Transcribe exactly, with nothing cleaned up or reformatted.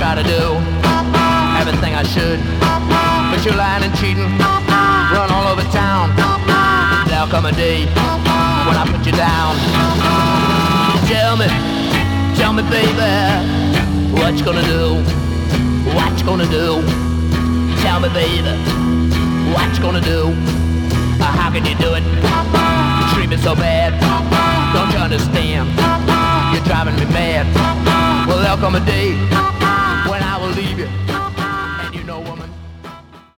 try to do everything I should, but you're lying and cheating, run all over town. There'll come a day when I put you down. Tell me, tell me baby, what you gonna do, what you gonna do. Tell me baby, what you gonna do, uh, how can you do it, you treat me so bad, don't you understand, you're driving me mad. Well there'll come a day